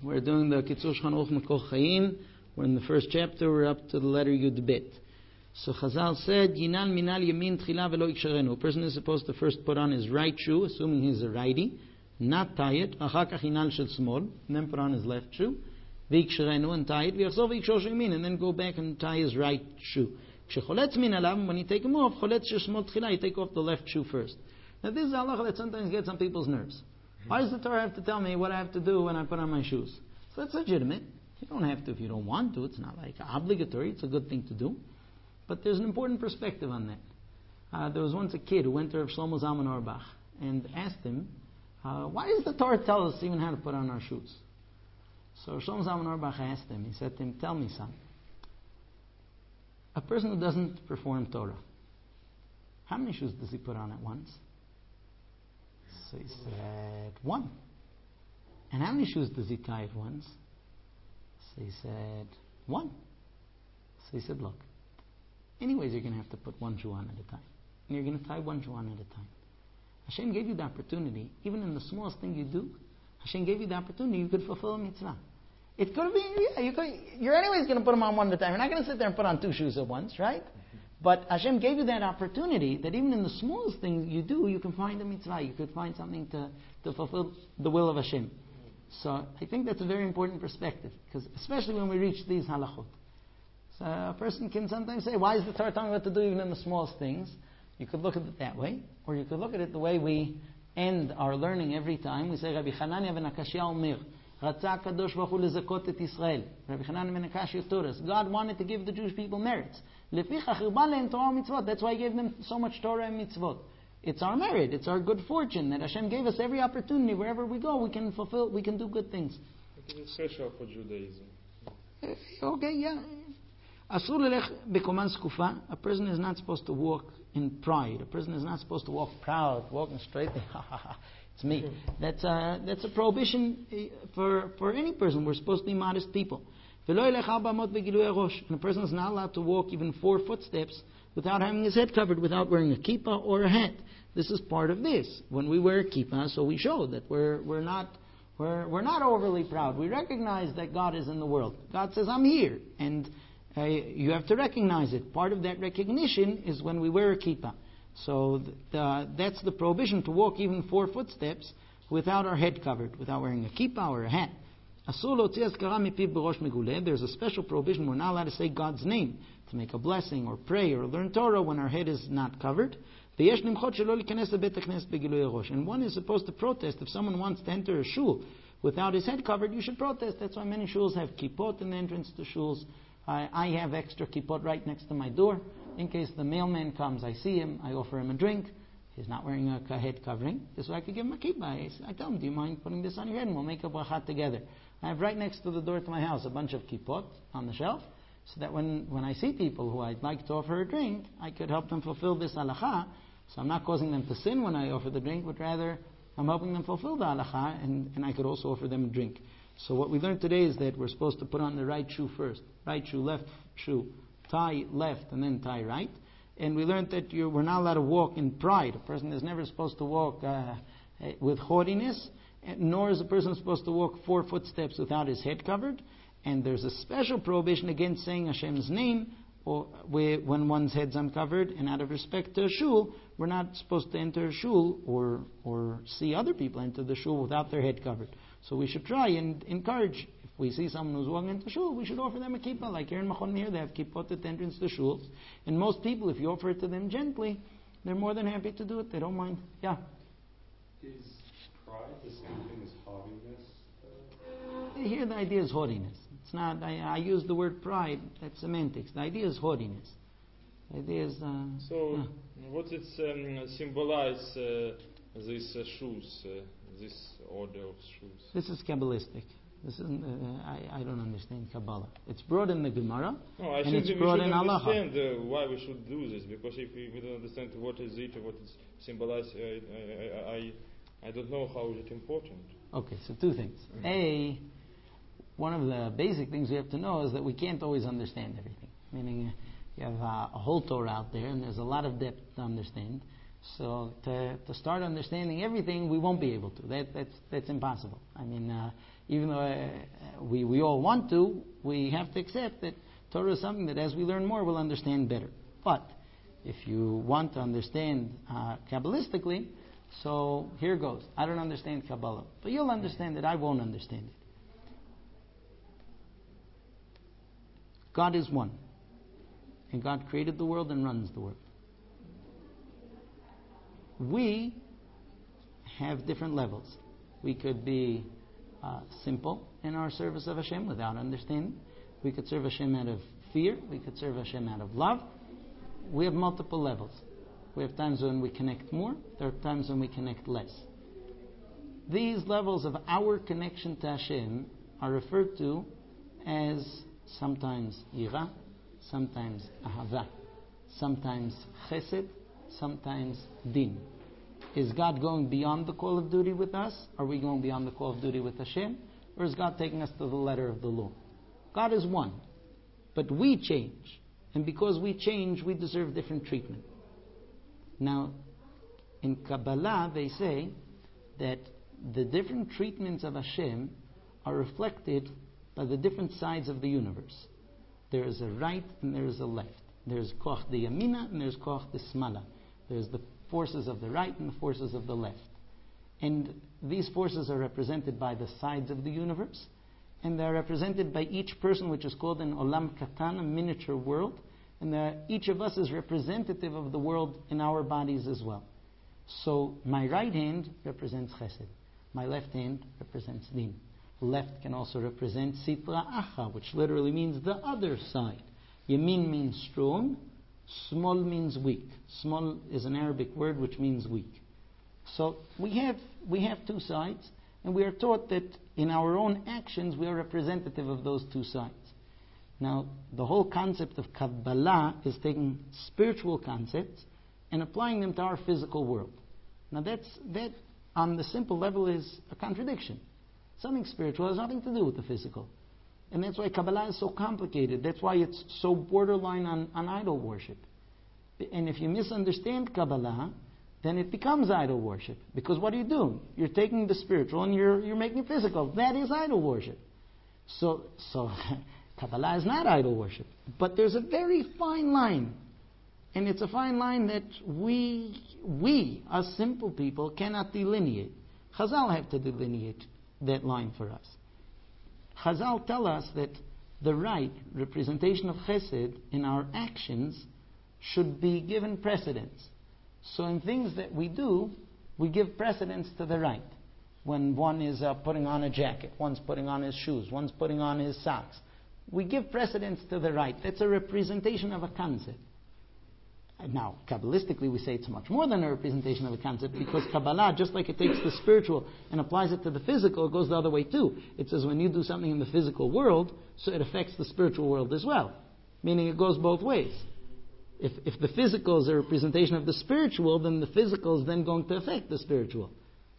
We're doing the Kitzur Shulchan Aruch Makor Chaim. We're in the first chapter. We're up to the letter Yud Bet. So Chazal said, Yinan minal yamin tchila velo iksherenu. A person is supposed to first put on his right shoe, assuming he's a righty, not tie it, achar kach yinan shel smol, and then put on his left shoe, v'iksherenu, and tie it, v'yachzor v'ikshor shel yamin, and then go back and tie his right shoe. Kshecholetz min alav, when you take him off, choletz shel smol tchila, you take off the left shoe first. Now this is a halacha that sometimes gets on people's nerves. Why does the Torah have to tell me what I have to do when I put on my shoes? So that's legitimate. You don't have to if you don't want to. It's not like obligatory. It's a good thing to do. But there's an important perspective on that. There was once a kid who went to Rav Shlomo Zalman Auerbach and asked him, why does the Torah tell us even how to put on our shoes? So Rav Shlomo Zalman Auerbach asked him, he said to him, tell me, son, a person who doesn't perform Torah, how many shoes does he put on at once? So he said, one. And how many shoes does he tie at once? So he said, one. So he said, look, anyways you're going to have to put one shoe on at a time. And you're going to tie one shoe on at a time. Hashem gave you the opportunity, even in the smallest thing you do, Hashem gave you the opportunity, you could fulfill a mitzvah. It could be, you're anyways going to put them on one at a time. You're not going to sit there and put on two shoes at once, right? But Hashem gave you that opportunity that even in the smallest thing you do, you can find a mitzvah. You could find something to fulfill the will of Hashem. So I think that's a very important perspective, because especially when we reach these halachot. So a person can sometimes say, why is the Torah telling me what to do even in the smallest things? You could look at it that way, or you could look at it the way we end our learning every time. We say, Rabbi Hanania ben Akashia Omer, Ratzah Kadosh Baruch Hu lezakot et Israel. Rabbi Hanania ben Akashia told us, God wanted to give the Jewish people merits. Lefichach irba lehem Torah mitzvot. That's why He gave them so much Torah and mitzvot. It's our merit, it's our good fortune that Hashem gave us every opportunity. Wherever we go, we can fulfill, we can do good things. It is special for Judaism. Okay, yeah. Asur lelech bekoman skufa. A person is not supposed to walk in pride. A person is not supposed to walk proud, walking straight. It's me. That's a prohibition for any person. We're supposed to be modest people. And a person is not allowed to walk even 4 footsteps without having his head covered, without wearing a kippah or a hat. This is part of this. When we wear a kippah, so we show that we're not overly proud. We recognize that God is in the world. God says, I'm here. And you have to recognize it. Part of that recognition is when we wear a kippah. So that's the prohibition, to walk even 4 footsteps without our head covered, without wearing a kippah or a hat. There's a special prohibition. We're not allowed to say God's name, to make a blessing or pray or learn Torah when our head is not covered. And one is supposed to protest. If someone wants to enter a shul without his head covered, you should protest. That's why many shuls have kippot in the entrance to shuls. I have extra kippot right next to my door. In case the mailman comes, I see him, I offer him a drink. He's not wearing a head covering. This way I could give him a kippah. I tell him, do you mind putting this on your head? And we'll make a bracha together. I have right next to the door to my house a bunch of kippot on the shelf, so that when I see people who I'd like to offer a drink, I could help them fulfill this halacha. So I'm not causing them to sin when I offer the drink, but rather I'm helping them fulfill the halacha, and I could also offer them a drink. So what we learned today is that we're supposed to put on the right shoe first. Right shoe, left shoe. Tie left and then tie right. And we learned that we're not allowed to walk in pride. A person is never supposed to walk with haughtiness, nor is a person supposed to walk 4 footsteps without his head covered. And there's a special prohibition against saying Hashem's name when one's head's uncovered. And out of respect to a shul, we're not supposed to enter a shul or see other people enter the shul without their head covered. So we should try and encourage. If we see someone who's walking into shul, we should offer them a kippah. Like here in Machon Meir, they have kippot at the entrance to shuls. And most people, if you offer it to them gently, they're more than happy to do it. They don't mind. Yeah? Is pride the same thing as haughtiness? Here the idea is haughtiness. It's not, I use the word pride, that's semantics. The idea is haughtiness. The idea is... what it symbolize, these shoes, this order of shoes? This is Kabbalistic. This isn't, I don't understand Kabbalah. It's brought in the Gemara, and it's brought in Halacha. We should understand why we should do this, because if we don't understand what is it, what it symbolizes, I don't know how is it important. Okay, so 2 things. A, one of the basic things we have to know is that we can't always understand everything. Meaning, you have a whole Torah out there, and there's a lot of depth to understand. So to start understanding everything, we won't be able to. That's impossible. I mean, Even though we all want to, we have to accept that Torah is something that as we learn more, we'll understand better. But if you want to understand Kabbalistically, so here goes. I don't understand Kabbalah, but you'll understand it. I won't understand it. God is one, and God created the world and runs the world. We have different levels. We could be simple in our service of Hashem without understanding. We could serve Hashem out of fear. We could serve Hashem out of love. We have multiple levels. We have times when we connect more. There are times when we connect less. These levels of our connection to Hashem are referred to as sometimes Yira, sometimes Ahava, sometimes Chesed, sometimes Din. Is God going beyond the call of duty with us? Are we going beyond the call of duty with Hashem? Or is God taking us to the letter of the law? God is one. But we change. And because we change, we deserve different treatment. Now, in Kabbalah, they say that the different treatments of Hashem are reflected by the different sides of the universe. There is a right and there is a left. There's Koch de Yamina and there's Koch de Smala. There's the forces of the right and the forces of the left. And these forces are represented by the sides of the universe, and they're represented by each person, which is called an Olam Katan, a miniature world, and each of us is representative of the world in our bodies as well. So my right hand represents Chesed. My left hand represents Din. Left can also represent Sitra Acha, which literally means the other side. Yamin means strong, Small means weak. Small is an Arabic word which means weak. So we have two sides, and we are taught that in our own actions we are representative of those two sides. Now, the whole concept of Kabbalah is taking spiritual concepts and applying them to our physical world. Now that on the simple level is a contradiction. Something spiritual has nothing to do with the physical. And that's why Kabbalah is so complicated. That's why it's so borderline on idol worship. And if you misunderstand Kabbalah, then it becomes idol worship. Because what are you doing? You're taking the spiritual and you're making it physical. That is idol worship. So Kabbalah is not idol worship. But there's a very fine line. And it's a fine line that we, as simple people, cannot delineate. Chazal have to delineate that line for us. Chazal tell us that the right representation of Chesed in our actions should be given precedence. So in things that we do, we give precedence to the right. When one is putting on a jacket, one's putting on his shoes, one's putting on his socks, we give precedence to the right. That's a representation of a concept. Now, Kabbalistically, we say it's much more than a representation of a concept, because Kabbalah, just like it takes the spiritual and applies it to the physical, it goes the other way too. It says when you do something in the physical world, so it affects the spiritual world as well. Meaning it goes both ways. If the physical is a representation of the spiritual, then the physical is then going to affect the spiritual.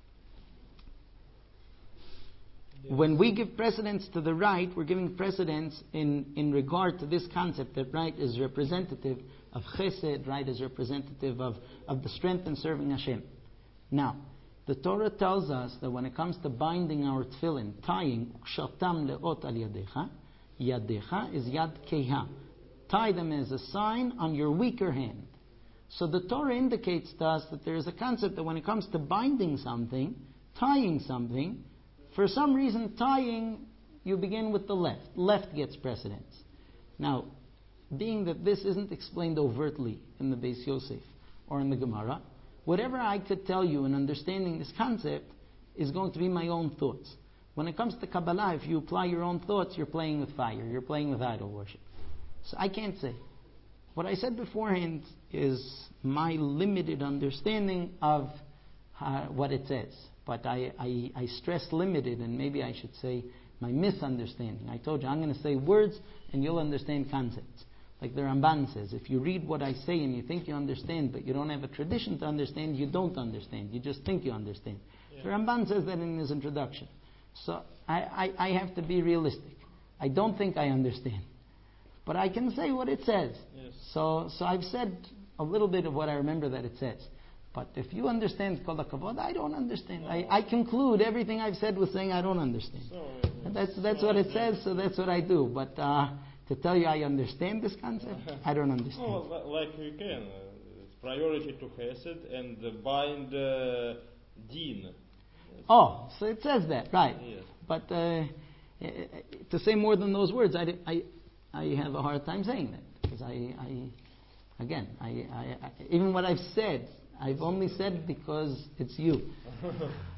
When we give precedence to the right, we're giving precedence in regard to this concept that right is representative of Chesed, right is representative of the strength in serving Hashem. Now, the Torah tells us that when it comes to binding our tefillin, tying, Kshatam leot al yadecha, yadecha is yad keha. Tie them as a sign on your weaker hand. So the Torah indicates to us that there is a concept that when it comes to binding something, tying something, for some reason tying, you begin with the left. Left gets precedence. Now, being that this isn't explained overtly in the Beis Yosef or in the Gemara, whatever I could tell you in understanding this concept is going to be my own thoughts. When it comes to Kabbalah, if you apply your own thoughts, you're playing with fire. You're playing with idol worship. So I can't say. What I said beforehand is my limited understanding of what it says. But I stress limited, and maybe I should say my misunderstanding. I told you I'm going to say words and you'll understand concepts. Like the Ramban says, if you read what I say and you think you understand, but you don't have a tradition to understand, you don't understand. You just think you understand. Yeah. The Ramban says that in his introduction. So I have to be realistic. I don't think I understand. But I can say what it says. Yes. So I've said a little bit of what I remember that it says. But if you understand Kol HaKavod, I don't understand. I conclude everything I've said with saying I don't understand. And that's what it says, so that's what I do. But to tell you I understand this concept, I don't understand. No, like you can. Priority to Chesed and bind Din. Oh, so it says that, right. Yes. But to say more than those words, I have a hard time saying that. Because I even what I've said, I've only said because it's you.